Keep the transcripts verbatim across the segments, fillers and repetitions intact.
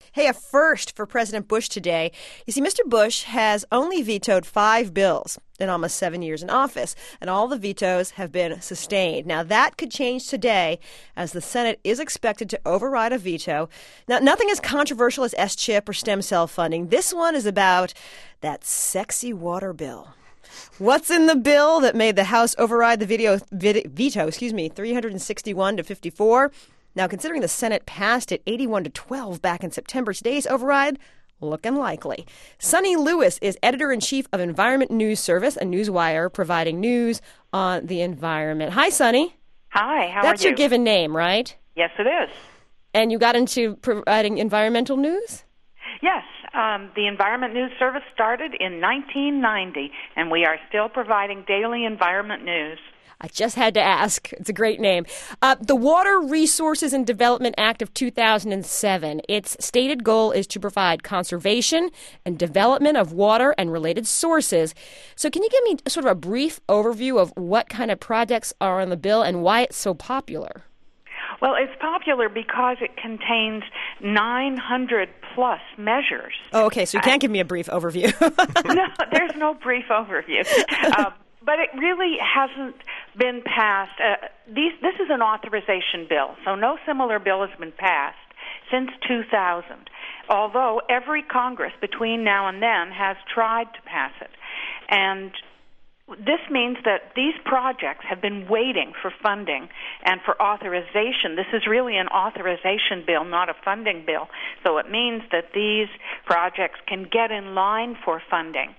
Hey, a first for President Bush today. You see, Mister Bush has only vetoed five bills in almost seven years in office, and all the vetoes have been sustained. Now, that could change today as the Senate is expected to override a veto. Now, nothing as controversial as S chip or stem cell funding. This one is about that sexy water bill. What's in the bill that made the House override the video, vid, veto, excuse me, three hundred sixty-one to fifty-four? Now, considering the Senate passed it eighty-one to twelve back in September, today's override looking likely. Sonny Lewis is editor-in-chief of Environment News Service, a newswire providing news on the environment. Hi, Sonny. Hi, how That's are you? your given name, right? Yes, it is. And you got into providing environmental news? Yes. Um, the Environment News Service started in nineteen ninety, and we are still providing daily environment news. I just had to ask. It's a great name. Uh, the Water Resources and Development Act of two thousand seven. Its stated goal is to provide conservation and development of water and related sources. So can you give me sort of a brief overview of what kind of projects are on the bill and why it's so popular? Well, it's popular because it contains nine hundred plus measures. Oh, okay. So you can't give me a brief overview. No, there's no brief overview. Um, But it really hasn't been passed. Uh, these, this is an authorization bill, so no similar bill has been passed since two thousand, although every Congress between now and then has tried to pass it. And this means that these projects have been waiting for funding and for authorization. This is really an authorization bill, not a funding bill. So it means that these projects can get in line for funding.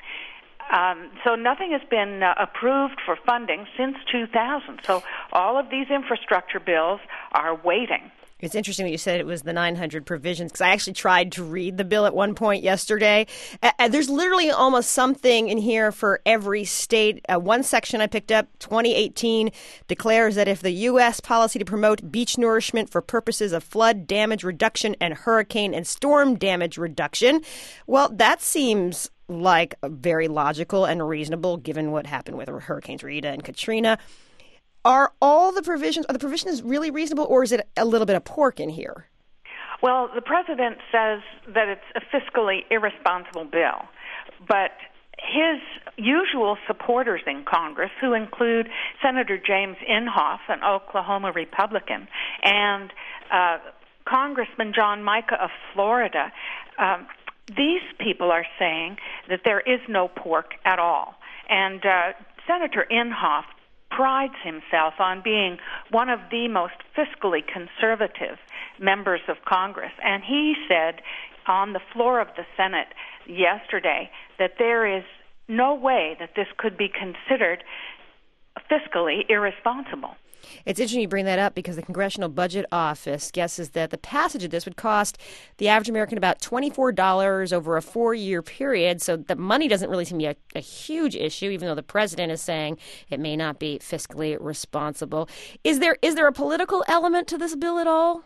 Um, so nothing has been uh, approved for funding since two thousand. So all of these infrastructure bills are waiting. It's interesting that you said it was the nine hundred provisions, because I actually tried to read the bill at one point yesterday. Uh, there's literally almost something in here for every state. Uh, one section I picked up, twenty eighteen, declares that if the U S policy to promote beach nourishment for purposes of flood damage reduction and hurricane and storm damage reduction, well, that seems like very logical and reasonable given what happened with Hurricanes Rita and Katrina. Are all the provisions, are the provisions really reasonable, or is it a little bit of pork in here? Well, the president says that it's a fiscally irresponsible bill, but his usual supporters in Congress, who include Senator James Inhofe, an Oklahoma Republican, and uh, Congressman John Mica of Florida, um, these people are saying that there is no pork at all. And uh, Senator Inhofe prides himself on being one of the most fiscally conservative members of Congress. And he said on the floor of the Senate yesterday that there is no way that this could be considered fiscally irresponsible. It's interesting you bring that up because the Congressional Budget Office guesses that the passage of this would cost the average American about twenty-four dollars over a four-year period. So the money doesn't really seem to be a, a huge issue, even though the president is saying it may not be fiscally responsible. Is there is there a political element to this bill at all?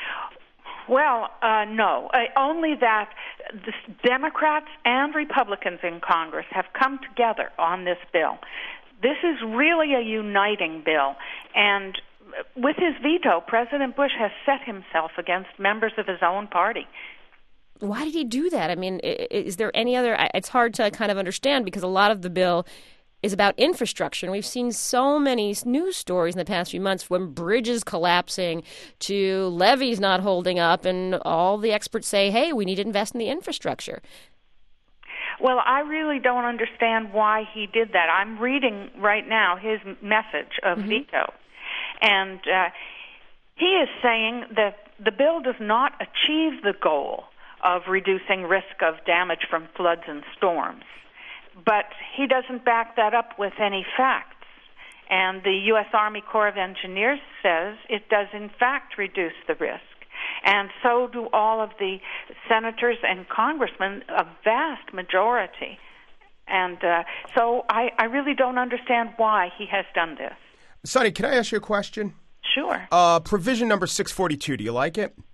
Well, uh, no. Uh, only that the Democrats and Republicans in Congress have come together on this bill. This is really a uniting bill, and with his veto, President Bush has set himself against members of his own party. Why did he do that? I mean, is there any other... It's hard to kind of understand because a lot of the bill is about infrastructure, and we've seen so many news stories in the past few months from bridges collapsing to levees not holding up, and all the experts say, hey, we need to invest in the infrastructure. Well, I really don't understand why he did that. I'm reading right now his message of mm-hmm. veto, and uh, he is saying that the bill does not achieve the goal of reducing risk of damage from floods and storms, but he doesn't back that up with any facts. And the U S Army Corps of Engineers says it does in fact reduce the risk. And so do all of the senators and congressmen, a vast majority. And uh, so I, I really don't understand why he has done this. Sonny, can I ask you a question? Sure. Uh, provision number six forty-two, do you like it?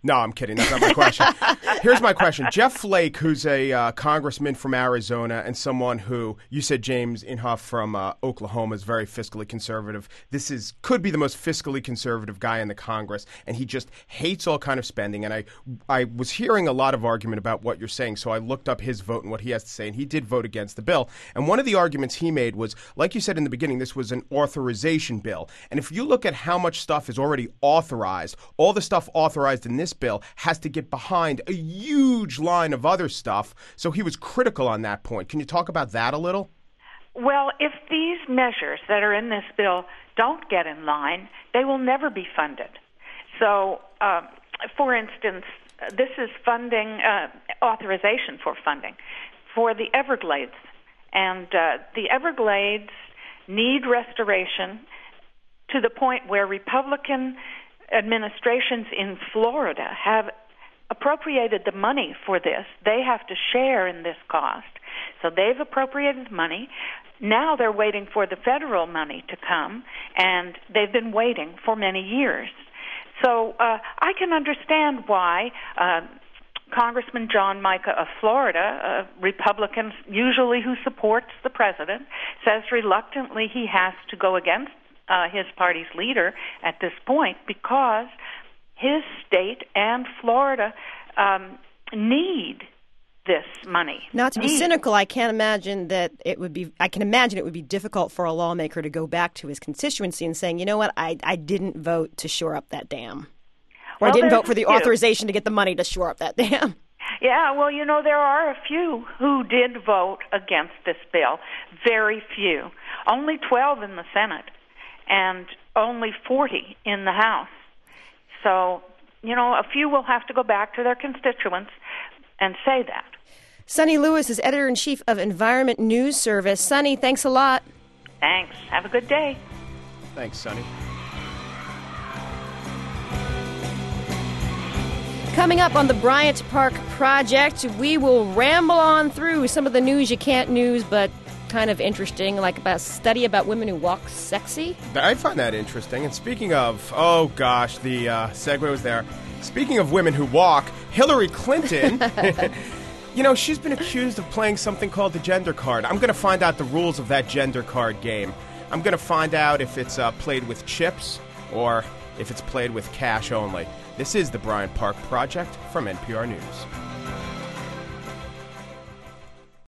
No, I'm kidding. That's not my question. Here's my question. Jeff Flake, who's a uh, congressman from Arizona and someone who, you said James Inhofe from uh, Oklahoma is very fiscally conservative. This is could be the most fiscally conservative guy in the Congress, and he just hates all kind of spending. And I, I was hearing a lot of argument about what you're saying, so I looked up his vote and what he has to say, and he did vote against the bill. And one of the arguments he made was, like you said in the beginning, this was an authorization bill. And if you look at how much stuff is already authorized, all the stuff authorized in this bill has to get behind a huge line of other stuff. So he was critical on that point. Can you talk about that a little? Well, if these measures that are in this bill don't get in line, they will never be funded. So, uh, for instance, this is funding, uh, authorization for funding for the Everglades. And uh, the Everglades need restoration to the point where Republican administrations in Florida have appropriated the money for this. They have to share in this cost. So they've appropriated money. Now they're waiting for the federal money to come, and they've been waiting for many years. So uh, I can understand why uh, Congressman John Mica of Florida, a Republican usually who supports the president, says reluctantly he has to go against Uh, his party's leader at this point because his state and Florida um, need this money. Not to be need. cynical, I can't imagine that it would be. I can imagine it would be difficult for a lawmaker to go back to his constituency and saying, you know what, I I didn't vote to shore up that dam, or well, I didn't vote for the few. authorization to get the money to shore up that dam. Yeah, well, you know, there are a few who did vote against this bill. Very few. Only twelve in the Senate. And only forty in the House. So, you know, a few will have to go back to their constituents and say that. Sonny Lewis is editor-in-chief of Environment News Service. Sonny, thanks a lot. Thanks. Have a good day. Thanks, Sonny. Coming up on the Bryant Park Project, we will ramble on through some of the news you can't news, but kind of interesting, like about a study about women who walk sexy. I find that interesting. And speaking of, oh gosh, the uh, segue was there. Speaking of women who walk, Hillary Clinton, you know, she's been accused of playing something called the gender card. I'm going to find out the rules of that gender card game. I'm going to find out if it's uh, played with chips or if it's played with cash only. This is the Bryant Park Project from N P R News.